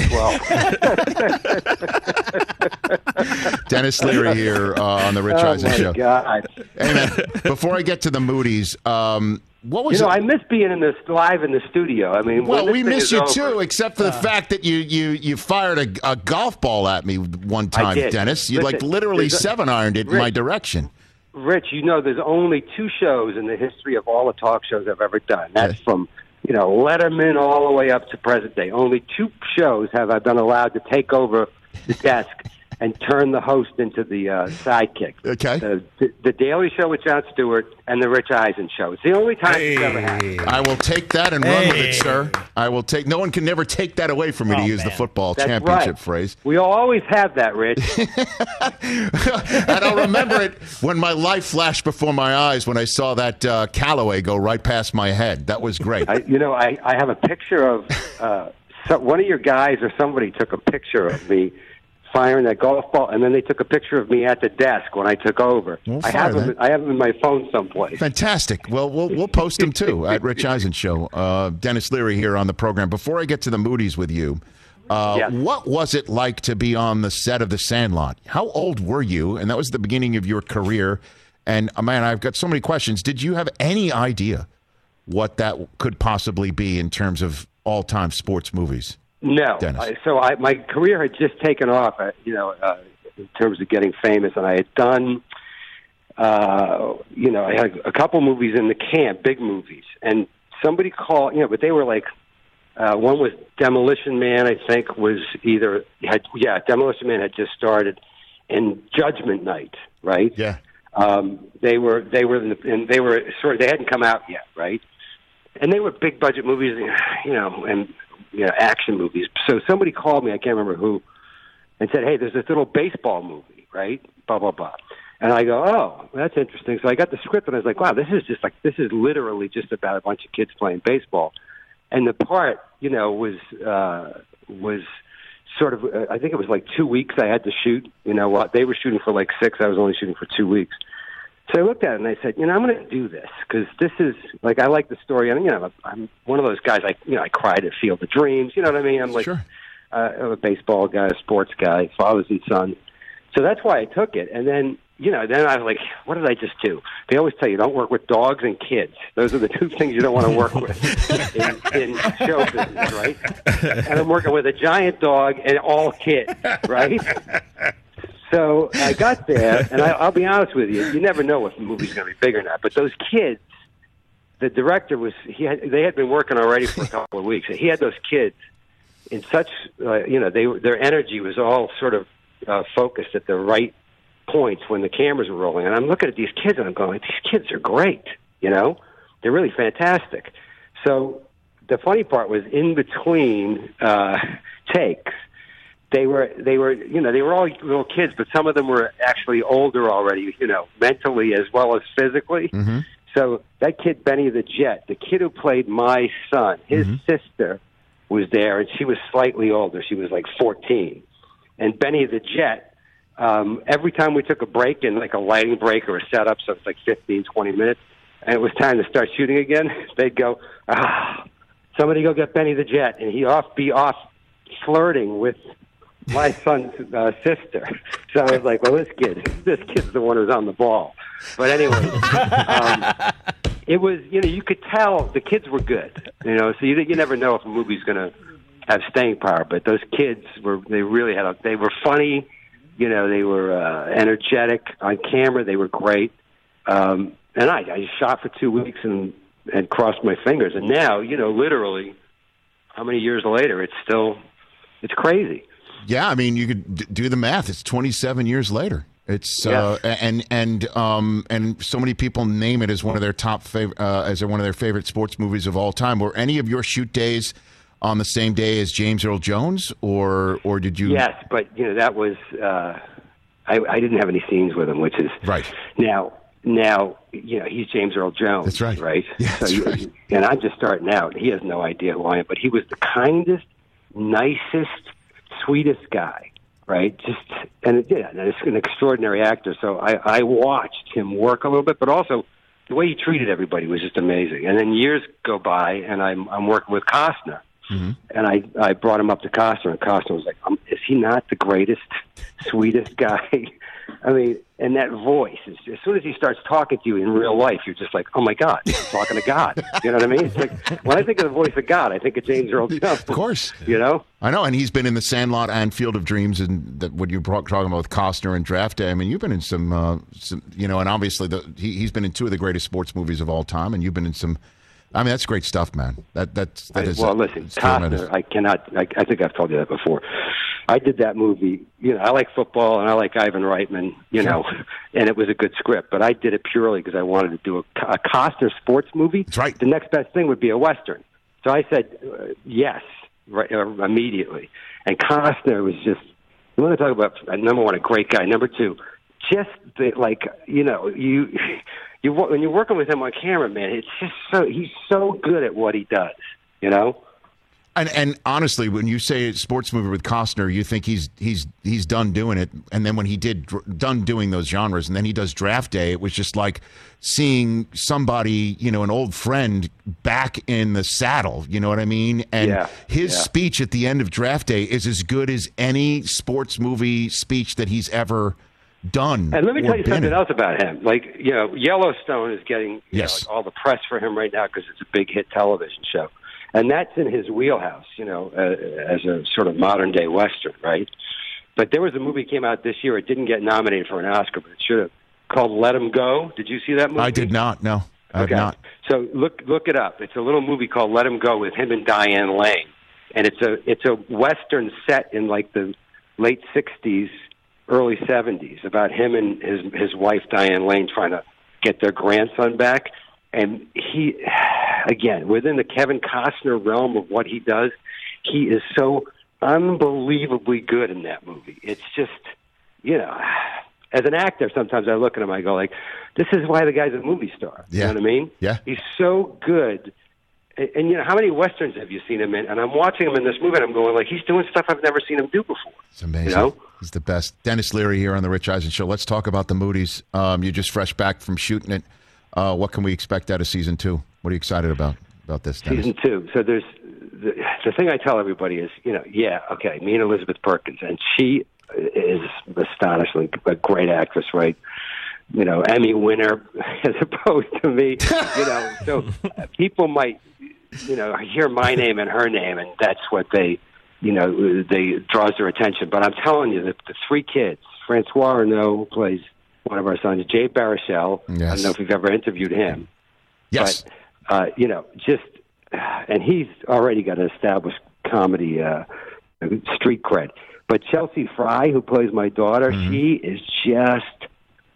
twelve. Dennis Leary here uh, on the Rich Oh Eisen my Show. God. Hey man, before I get to the Moody's, um, what was You know, it? I miss being in this live in the studio. I mean, Well, when this we thing miss is you over- too, except for the fact that you you you fired a, a golf ball at me one time, did. Dennis. You like Listen, literally there's a- seven ironed it in Rick, my direction. Rich, you know, there's only two shows in the history of all the talk shows I've ever done. That's from, you know, Letterman all the way up to present day. Only two shows have I been allowed to take over the desk and turn the host into the uh, sidekick. Okay. The, the, the Daily Show with Jon Stewart and the Rich Eisen Show. It's the only time it's ever happened. I will take that and run with Hey. it, sir. I will take. No one can never take that away from me to Oh, use the man. football That's championship right. phrase. We always have that, Rich. And I'll remember it when my life flashed before my eyes when I saw that uh, Callaway go right past my head. That was great. I, you know, I, I have a picture of uh, so one of your guys or somebody took a picture of me firing that golf ball, and then they took a picture of me at the desk when I took over. We'll I fire have them. that. I have them in my phone someplace. Fantastic. Well, we'll we'll post them too at Rich Eisen Show. Uh, Dennis Leary here on the program. Before I get to the Moody's with you, uh, Yes. what was it like to be on the set of The Sandlot? How old were you? And that was the beginning of your career. And uh, man, I've got so many questions. Did you have any idea what that could possibly be in terms of all-time sports movies? No. Dennis. I, so I, my career had just taken off, uh, you know, uh, in terms of getting famous, and I had done, uh, you know, I had a couple movies in the camp, big movies, and somebody called, you know, but they were like, uh, one was Demolition Man, I think, was either had yeah, Demolition Man had just started, and Judgment Night, right? Yeah. Um, they were they were in the, and they were sort of they hadn't come out yet, right? And they were big budget movies, you know, and you know, action movies. So somebody called me, I can't remember who, and said, "Hey, there's this little baseball movie, right? Blah blah blah." And I go, "Oh, that's interesting." So I got the script, and I was like, "Wow, this is just like this is literally just about a bunch of kids playing baseball." And the part, you know, was uh, was sort of, uh, I think it was like two weeks I had to shoot. You know what? They were shooting for like six. I was only shooting for two weeks. So I looked at it and I said, you know, I'm going to do this because this is like I like the story. And you know, I'm one of those guys. I you know, I cried at Field of Dreams. You know what I mean? I'm like, Sure. uh, I'm a baseball guy, a sports guy, fathers and sons. So that's why I took it. And then, you know, then I was like, what did I just do? They always tell you don't work with dogs and kids. Those are the two things you don't want to work with in, in show business, right? And I'm working with a giant dog and all kids, right? So I got there, and I, I'll be honest with you, you never know if the movie's going to be big or not. But those kids, the director was, he had, they had been working already for a couple of weeks. He had those kids in such, uh, you know, they their energy was all sort of uh, focused at the right points when the cameras were rolling. And I'm looking at these kids, and I'm going, these kids are great, you know? They're really fantastic. So the funny part was in between uh, takes, They were, they were, you know, they were all little kids, but some of them were actually older already, you know, mentally as well as physically. Mm-hmm. So that kid, Benny the Jet, the kid who played my son, his Mm-hmm. sister was there, and she was slightly older. She was like fourteen. And Benny the Jet, um, every time we took a break in, like a lighting break or a setup, so it's like fifteen, twenty minutes, and it was time to start shooting again, they'd go, ah, somebody go get Benny the Jet, and he off be off flirting with my son's uh, sister. So I was like, well, this kid, this kid's the one who's on the ball. But anyway, um, it was, you know, you could tell the kids were good, you know, so you, you never know if a movie's going to have staying power. But those kids were, they really had, a, they were funny, you know, they were uh, energetic on camera, they were great. Um, and I, I shot for two weeks and, and crossed my fingers. And now, you know, literally, how many years later, it's still, it's crazy. Yeah, I mean, you could d- do the math. It's twenty-seven years later. It's Yeah. uh, and and um and so many people name it as one of their top favorite uh, as one of their favorite sports movies of all time. Were any of your shoot days on the same day as James Earl Jones, or or did you? Yes, but you know that was uh, I, I didn't have any scenes with him, which is right now. Now you know he's James Earl Jones. That's right, right? Yeah, so that's you, right. And I'm just starting out. He has no idea who I am, but he was the kindest, nicest, sweetest guy. Right, just and it, yeah, and it's an extraordinary actor. So I, I watched him work a little bit, but also the way he treated everybody was just amazing. And then years go by, and I'm I'm working with Costner, mm-hmm. and I I brought him up to Costner, and Costner was like, um, "Is he not the greatest, sweetest guy?" I mean, and that voice is as soon as he starts talking to you in real life, you're just like, "Oh my God, he's talking to God." You know what I mean? It's like when I think of the voice of God, I think of James Earl Jones. Of course, you know. I know, and he's been in The Sandlot and Field of Dreams, and that what you're talking about with Costner and Draft Day. I mean, you've been in some, uh, some you know, and obviously the, he, he's been in two of the greatest sports movies of all time, and you've been in some. I mean, that's great stuff, man. That that's that is. Well, listen, Costner. I cannot. I, I think I've told you that before. I did that movie. You know, I like football and I like Ivan Reitman. You know, and it was a good script, but I did it purely because I wanted to do a, a Costner sports movie. That's right. The next best thing would be a western. So I said uh, yes, right, uh, immediately. And Costner was just. You want to talk about uh, number one, a great guy. Number two, just the, like you know you. You, when you're working with him on camera, man, it's just so he's so good at what he does, you know. And and honestly, when you say sports movie with Costner, you think he's he's he's done doing it, and then when he did done doing those genres, and then he does Draft Day, it was just like seeing somebody, you know, an old friend back in the saddle. You know what I mean? And yeah, his yeah. speech at the end of Draft Day is as good as any sports movie speech that he's ever done. And let me tell you something in. else about him. Like, you know, Yellowstone is getting you yes. know, like all the press for him right now because it's a big hit television show. And that's in his wheelhouse, you know, uh, as a sort of modern-day Western, right? But there was a movie came out this year. It didn't get nominated for an Oscar, but it should have, called Let 'Em Go. Did you see that movie? I did not, no. I okay. have not. So look look it up. It's a little movie called Let 'Em Go with him and Diane Lane. And it's a it's a Western set in, like, the late sixties, early seventies, about him and his his wife Diane Lane trying to get their grandson back. And he, again, within the Kevin Costner realm of what he does, he is so unbelievably good in that movie. It's just, you know, as an actor, sometimes I look at him, I go like, this is why the guy's a movie star. Yeah. You know what I mean? Yeah. He's so good. And, and, you know, how many Westerns have you seen him in? And I'm watching him in this movie, and I'm going like, he's doing stuff I've never seen him do before. It's amazing. You know? He's the best. Dennis Leary here on the Rich Eisen Show. Let's talk about the Moody's. Um, you're just fresh back from shooting it. Uh, what can we expect out of season two? What are you excited about about this, Dennis? Season two. So there's the, the thing I tell everybody is, you know, yeah, okay, me and Elizabeth Perkins, and she is astonishingly a great actress, right? You know, Emmy winner as opposed to me. You know, so people might, you know, hear my name and her name, and that's what they, you know, they draws their attention. But I'm telling you, the, the three kids, Francois Arnault, who plays one of our sons, Jay Baruchel. Yes. I don't know if you've ever interviewed him. Yes. But, uh, you know, just, and he's already got an established comedy uh, street cred. But Chelsea Fry, who plays my daughter, mm-hmm. she is just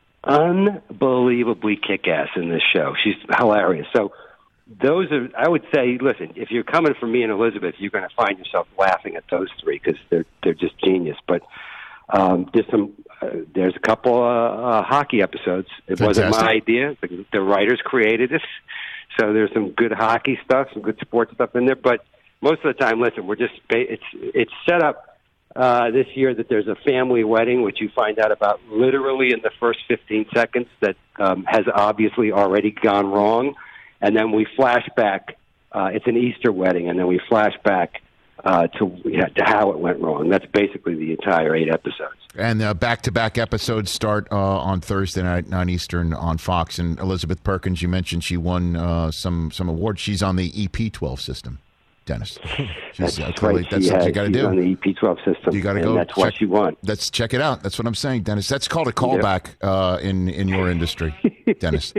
unbelievably kick-ass in this show. She's hilarious. So those are, I would say, listen, if you're coming from me and Elizabeth, you're going to find yourself laughing at those three because they're, they're just genius. But um, there's some, uh, there's a couple uh, uh, hockey episodes. It Fantastic. wasn't my idea. The, the writers created it. So there's some good hockey stuff, some good sports stuff in there. But most of the time, listen, we're just, it's, it's set up uh, this year that there's a family wedding, which you find out about literally in the first fifteen seconds that um, has obviously already gone wrong. And then we flash back. Uh, it's an Easter wedding, and then we flash back uh, to, yeah, to how it went wrong. That's basically the entire eight episodes. And uh, back-to-back episodes start uh, on Thursday night, nine Eastern on Fox. And Elizabeth Perkins, you mentioned she won uh, some some awards. She's on the E P twelve system, Dennis. She's, that's uh, clearly, right. that's she what has, you got to she's do. on the E P twelve system. You got to and go. That's why she won. Let's check it out. That's what I'm saying, Dennis. That's called a callback uh, in in your industry, Dennis.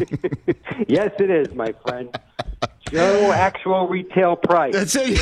Yes, it is, my friend. Joe, actual retail price. That's it.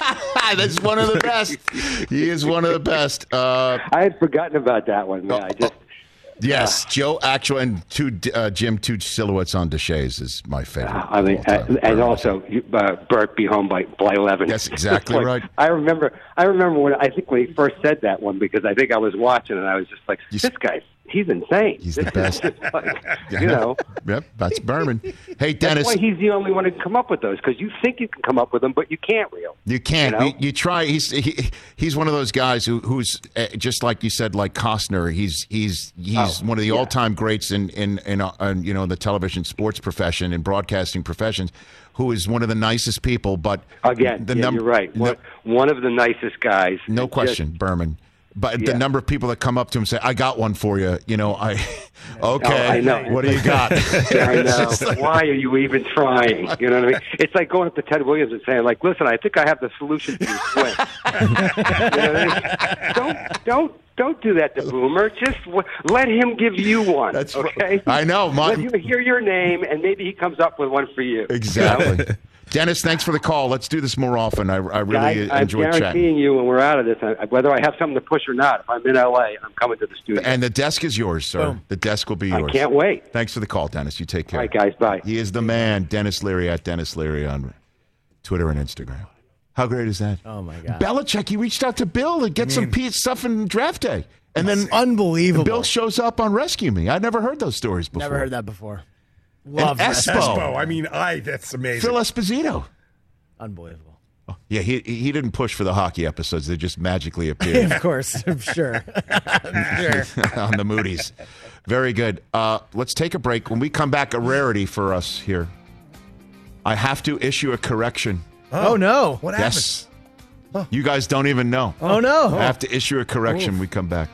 That's one of the best. He is one of the best. Uh, I had forgotten about that one, man. I just. Yes, uh, Joe actual and two uh, Jim two silhouettes on Deshays is my favorite. Uh, I mean, uh, and also uh, Bert Be Home by by eleven. That's exactly like, right. I remember. I remember when I think when he first said that one because I think I was watching and I was just like, this guy, he's insane. He's the best. like, you know. Yep, that's Berman. Hey, Dennis. That's why he's the only one who can come up with those because you think you can come up with them, but you can't really. You can't. You know? you, you try. He's he, he's one of those guys who who's uh, just like you said, like Costner. He's he's he's Oh, one of the yeah. all-time greats in in in, uh, in you know the television sports profession and broadcasting professions. Who is one of the nicest people, but again, the yeah, num- you're right. One, no, one of the nicest guys. no Just- question, Berman. But Yeah. the number of people that come up to him and say, "I got one for you," you know, I okay. Oh, I know. What do you got? I know. Why are you even trying? You know what I mean? It's like going up to Ted Williams and saying, like, listen, I think I have the solution to your swing. You know what I mean? Don't, don't, don't do that to Boomer. Just w- let him give you one, That's okay? I know. My, Let him hear your name, and maybe he comes up with one for you. exactly. You know? Dennis, thanks for the call. Let's do this more often. I, I really Guys, I'm enjoyed chatting. guaranteeing you when we're out of this, I, whether I have something to push or not, if I'm in L A, I'm coming to the studio. And the desk is yours, sir. Boom. The desk will be I yours. can't wait. Thanks for the call, Dennis. You take care. All right, guys. Bye. He is the man, Dennis Leary, at Dennis Leary on Twitter and Instagram. How great is that? Oh, my God. Belichick, he reached out to Bill to get some P- stuff in draft day. And then unbelievable. Bill shows up on Rescue Me. I'd never heard those stories before. Never heard that before. Love and that. Espo. Espo. I mean, I. That's amazing. Phil Esposito. Unbelievable. Yeah, he he didn't push for the hockey episodes. They just magically appeared. Of course, I'm sure. I'm sure. On the Moody's. Very good. Uh, let's take a break. When we come back, a rarity for us here. I have to issue a correction. Oh, no. What Yes. You guys don't even know. Oh, no. I have to issue a correction when we come back.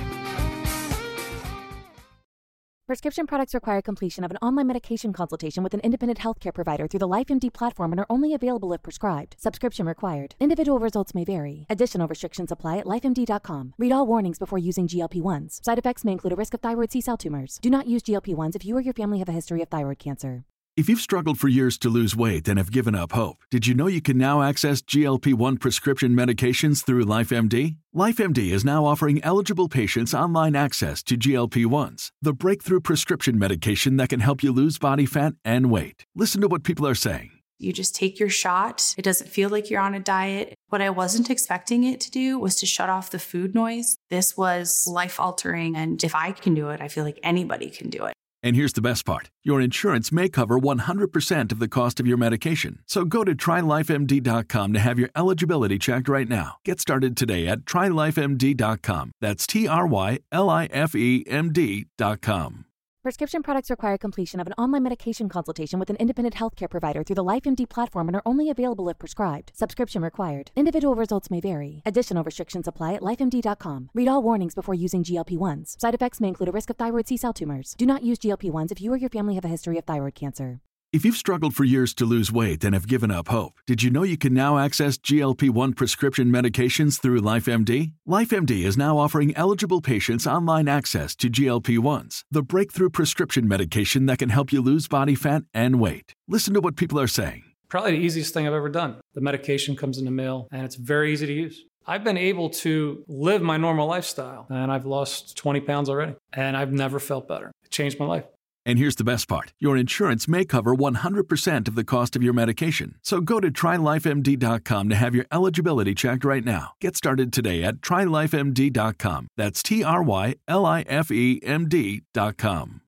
Prescription products require completion of an online medication consultation with an independent healthcare provider through the LifeMD platform and are only available if prescribed. Subscription required. Individual results may vary. Additional restrictions apply at life M D dot com. Read all warnings before using G L P one s. Side effects may include a risk of thyroid C-cell tumors. Do not use G L P one s if you or your family have a history of thyroid cancer. If you've struggled for years to lose weight and have given up hope, did you know you can now access G L P one prescription medications through LifeMD? LifeMD is now offering eligible patients online access to G L P one s, the breakthrough prescription medication that can help you lose body fat and weight. Listen to what people are saying. You just take your shot. It doesn't feel like you're on a diet. What I wasn't expecting it to do was to shut off the food noise. This was life-altering, and if I can do it, I feel like anybody can do it. And here's the best part. Your insurance may cover one hundred percent of the cost of your medication. So go to try life M D dot com to have your eligibility checked right now. Get started today at try life M D dot com. That's T R Y L I F E M D dot com. Prescription products require completion of an online medication consultation with an independent healthcare provider through the LifeMD platform and are only available if prescribed. Subscription required. Individual results may vary. Additional restrictions apply at life M D dot com. Read all warnings before using G L P one s. Side effects may include a risk of thyroid C-cell tumors. Do not use G L P one s if you or your family have a history of thyroid cancer. If you've struggled for years to lose weight and have given up hope, did you know you can now access G L P one prescription medications through LifeMD? LifeMD is now offering eligible patients online access to G L P one s, the breakthrough prescription medication that can help you lose body fat and weight. Listen to what people are saying. Probably the easiest thing I've ever done. The medication comes in the mail, and it's very easy to use. I've been able to live my normal lifestyle, and I've lost twenty pounds already, and I've never felt better. It changed my life. And here's the best part. Your insurance may cover one hundred percent of the cost of your medication. So go to try life M D dot com to have your eligibility checked right now. Get started today at try life M D dot com. That's T R Y L I F E M D dot com.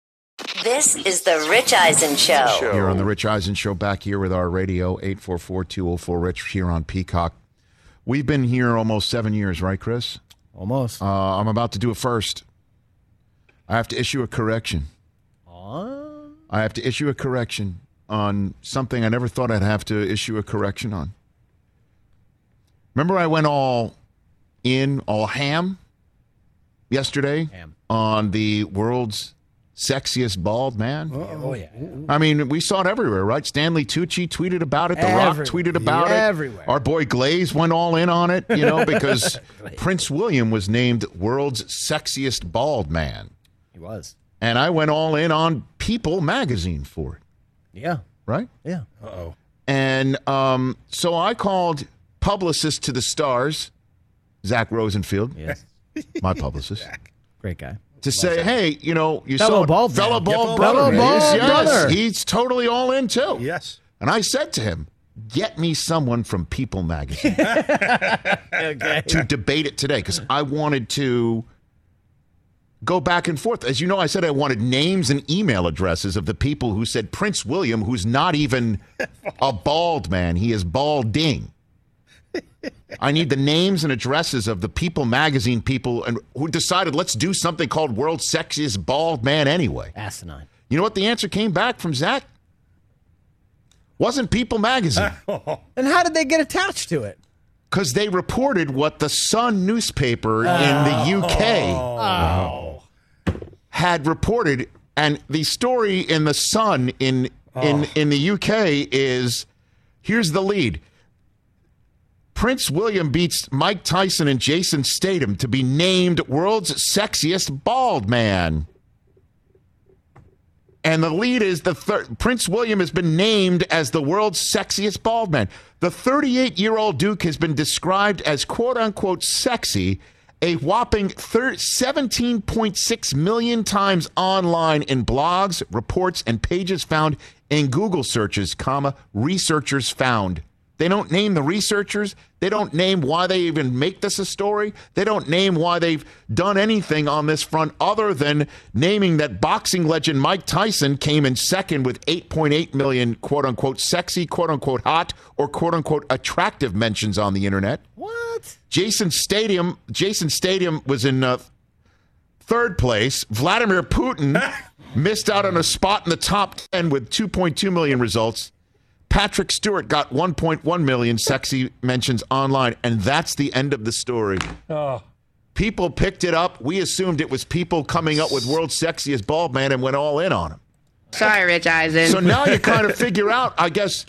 This is the Rich Eisen Show. Here on the Rich Eisen Show, back here with our radio, eight four four, two oh four, RICH, here on Peacock. We've been here almost seven years, right, Chris? Almost. Uh, I'm about to do it first. I have to issue a correction. Uh, I have to issue a correction on something I never thought I'd have to issue a correction on. Remember I went all in, all ham yesterday ham. on the world's sexiest bald man? Oh, yeah. I mean, we saw it everywhere, right? Stanley Tucci tweeted about it. The Everywhere. Rock tweeted about Yeah, it. everywhere. Our boy Glaze went all in on it, you know, because Prince William was named world's sexiest bald man. He was. And I went all in on People magazine for it. Yeah. Right? Yeah. Uh-oh. And um, so I called publicist to the stars, Zach Rosenfield, Yes. my publicist, Great guy. to say, hey, you know, you Fellow saw bald fellow man. bald Yeah, brother. fellow bald He's- yes, brother. he's totally all in too. Yes. And I said to him, get me someone from People magazine Okay. to debate it today, because I wanted to go back and forth. As you know, I said I wanted names and email addresses of the people who said Prince William, who's not even a bald man, he is balding. I need the names and addresses of the People magazine people and who decided let's do something called World's Sexiest Bald Man anyway. Asinine. You know what the answer came back from Zach? Wasn't People magazine. And how did they get attached to it? Because they reported what the Sun newspaper in the U K Oh. had reported, and the story in the Sun in in in the U K is here's the lead. Prince William beats Mike Tyson and Jason Statham to be named world's sexiest bald man. And the lead is the thir- Prince William has been named as the world's sexiest bald man. The thirty-eight-year-old Duke has been described as quote-unquote sexy a whopping thir- seventeen point six million times online in blogs, reports, and pages found in Google searches, comma, researchers found. They don't name the researchers. They don't name why they even make this a story. They don't name why they've done anything on this front other than naming that boxing legend Mike Tyson came in second with eight point eight million quote-unquote sexy, quote-unquote hot, or quote-unquote attractive mentions on the internet. What? Jason Statham, Jason Statham was in uh, third place. Vladimir Putin missed out on a spot in the top ten with two point two million results. Patrick Stewart got one point one million sexy mentions online, and that's the end of the story. Oh. People picked it up. We assumed it was people coming up with world's sexiest bald man and went all in on him. Sorry, Rich Eisen. So now you kind of figure out, I guess,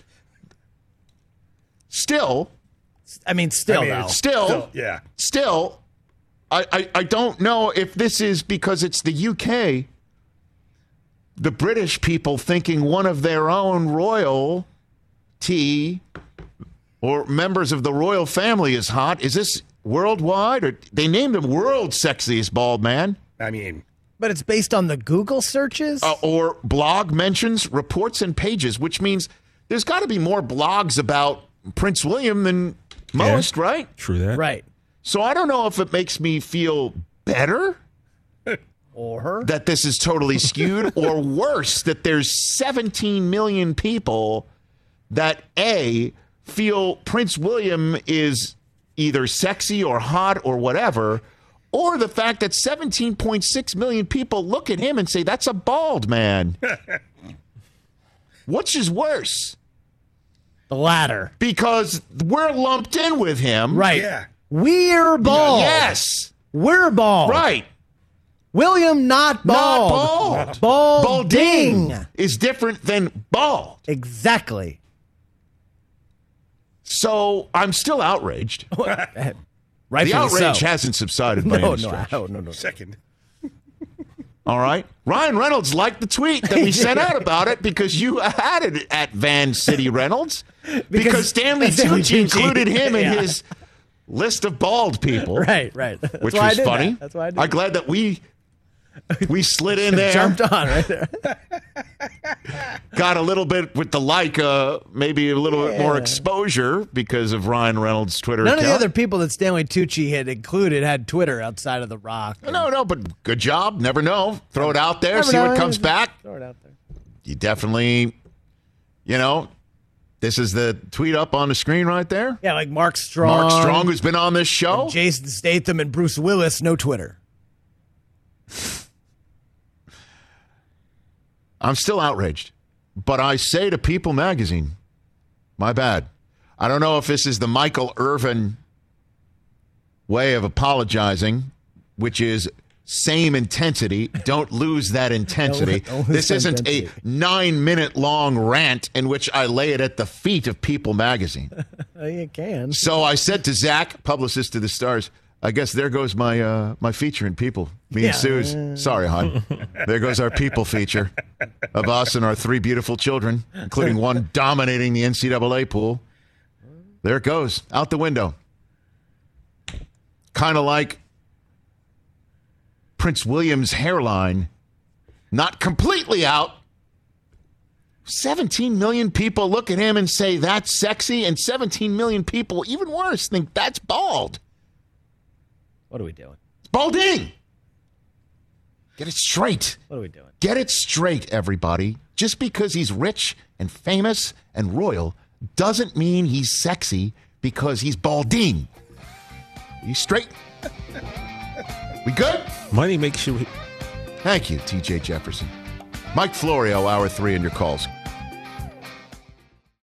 still. I mean, still, I mean, though. Still, Still, yeah. Still, I, I, I don't know if this is because it's the U K, the British people thinking one of their own royal T or members of the royal family is hot. Is this worldwide? Or they named him world's sexiest bald man. I mean, But it's based on the Google searches? Uh, or blog mentions, reports, and pages, which means there's got to be more blogs about Prince William than most, Yeah. right? True that. Right. So I don't know if it makes me feel better Or that this is totally skewed or worse that there's seventeen million people that A, feel Prince William is either sexy or hot or whatever, or the fact that seventeen point six million people look at him and say, that's a bald man. Which is worse? the latter. Because we're lumped in with him. Right. yeah. We're bald. Yes. We're bald. Right. William, not bald. Not bald. Balding. Balding is different than bald. Exactly. So I'm still outraged. Rightfully The outrage so. hasn't subsided by No, any no, stretch. no, no, no. Second. All right. Ryan Reynolds liked the tweet that we sent out about it because you had it at Van City Reynolds. Because, Because Stanley Stanley Tucci Tucci. included him in Yeah. his list of bald people. Right, right. That's Which why I was did funny. that. That's why I did I'm glad that we we slid in there. Jumped on right there. Got a little bit with the like, uh, maybe a little bit more Yeah. exposure because of Ryan Reynolds' Twitter None account. of the other people that Stanley Tucci had included had Twitter outside of The Rock. No, no, but good job. Never know. Throw it out there, Never see know. what comes back. Throw it out there. You definitely, you know, This is the tweet up on the screen right there. Yeah, like Mark Strong. Mark Strong, who's been on this show. Jason Statham and Bruce Willis, no Twitter. I'm still outraged. But I say to People magazine, my bad. I don't know if this is the Michael Irvin way of apologizing, which is same intensity. Don't lose that intensity. Don't- don't lose this that isn't intensity. a nine-minute long rant in which I lay it at the feet of People magazine. Oh, you can. So I said to Zach, publicist to the Stars, I guess there goes my uh, my feature in People. Me Yeah. and Suze. Sorry, hon. There goes our People feature of us and our three beautiful children, including one dominating the N C double A pool. There it goes. Out the window. Kind of like Prince William's hairline. Not completely out. seventeen million people look at him and say, that's sexy. And seventeen million people, even worse, think that's bald. What are we doing? It's balding. Get it straight. What are we doing? Get it straight, everybody. Just because he's rich and famous and royal doesn't mean he's sexy because he's balding. You straight? We good? Money makes you. Thank you, T J Jefferson. Mike Florio, hour three, and your calls.